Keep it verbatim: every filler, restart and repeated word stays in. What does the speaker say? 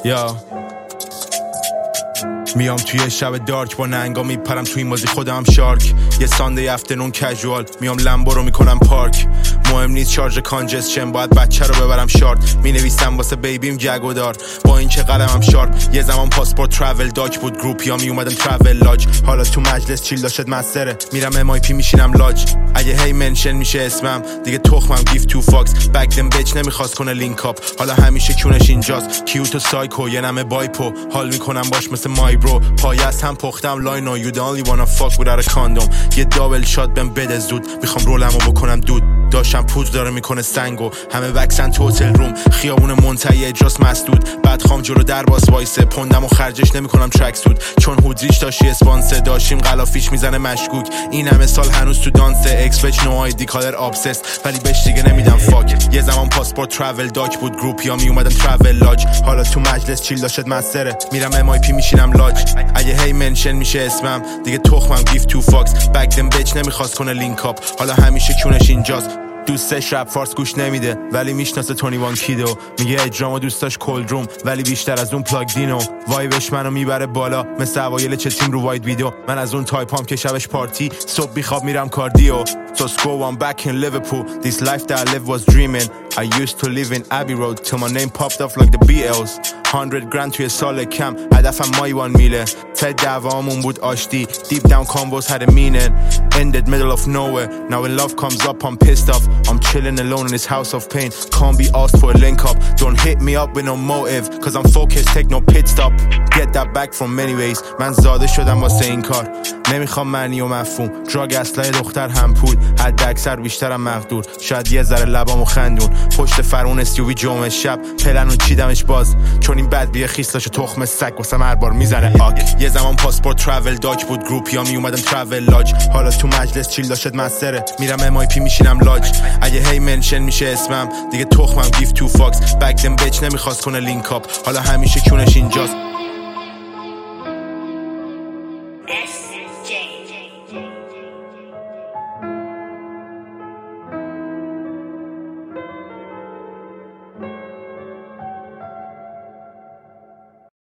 یا میام توی شب دارک با ننگا میپرم توی این بازی خودم شارک. یه ساندی افترنون کژوال میام لمبو رو میکنم پارک. مهم نیست چارج کانجسشن باید بچه رو ببرم شارت. مینویسم واسه بیبیم جگودار با این که قلمم شارپ. یه زمان پاسپورت ترافل داک بود گروپیا می اومدم ترافل لاج. حالا تو مجلس چیل داشت مسره میرم ام آی پی میشینم لاج. اگه هی منشن میشه اسمم دیگه تخمم گیف تو فاکس. بک دم بچ نمیخواست کنه لینک اپ حالا همیشه کونش اینجاست. کیوت و سایکو یه نمه بایپو حال میکنم باش مثل مای برو. پای از هم پختم لاینو you the only wanna fuck without a condom. یه دابل شات بهم بده زود میخوام رولمو بکنم دود. داشتم پوز داره میکنه سنگو همه وکسن تو هتل روم. خیابون منتهی اجراس مسدود بعد خام جلو در باز وایسه. پوندمو خرجش نمیکنم ترک سود چون هودریش داشتی اسپانسر. داشتیم غلافیش میزنه مشکوک این همه سال هنوز تو دانسه. اکسپچ نو آیدی کالر ابسس ولی بهش دیگه نمیدم فاک. یه زمان پاسپورت ترافل داک بود گروپیا می اومدم ترافل لاج. حالا تو مجلس چیل داشت مسره میرم ام آی پی میشینم لاج. اگه هی منشن میشه اسمم دیگه تخمم گیف تو فاکس. بک دم بچ نمیخواست کنه لینک اپ حالا همیشه کونش اینجاست. دوستش رپ فارس گوش نمیده ولی میشناسه تونی وان کیدو. میگه اجرامو دوستاش کولد روم ولی بیشتر از اون پلاگ دینو. وایبش منو میبره بالا مثل اوایل چه تیم رو واید ویدیو. من از اون تایپام که شبش پارتی صبح بیخواب میرم کاردیو. So school I'm back in Liverpool. This life that I lived was dreaming. I used to live in Abbey Road till my name popped off like the B Ls. hundred grand توی سال کم هدفم مایوان میله. ته دوامون بود آشتی. Deep down convos had a meaning. Ended middle of nowhere. Now when love comes up I'm pissed off. I'm chilling alone in this house of pain. Can't be asked for a link up. Don't hit me up with no motive. Cause I'm focused take no pit stop. Get that back from many ways. من زاده شدم واسه این کار. نمیخوام معنی و مفهوم. دراگ اسلحه دختر هم پول. حد اکثر بیشترم مقدور. شاید یه ذره لبامو خندون. پشت فرون استیوی جمعه شب پلنو چیدمش باز. چون این بد بیه خیسلاشو تخم سگ واسه هر بار میزنه آک. یه زمان پاسپورت ترافل داک بود گروپیا می اومدم ترافل لاج. حالا تو مجلس چیل داشت مسره میرم ام آی پی میشینم لاج. اگه هی منشن میشه اسمم دیگه تخمم گیف تو فاکس. بک دم بچ نمیخواست کنه لینک اپ حالا همیشه کونش اینجاست.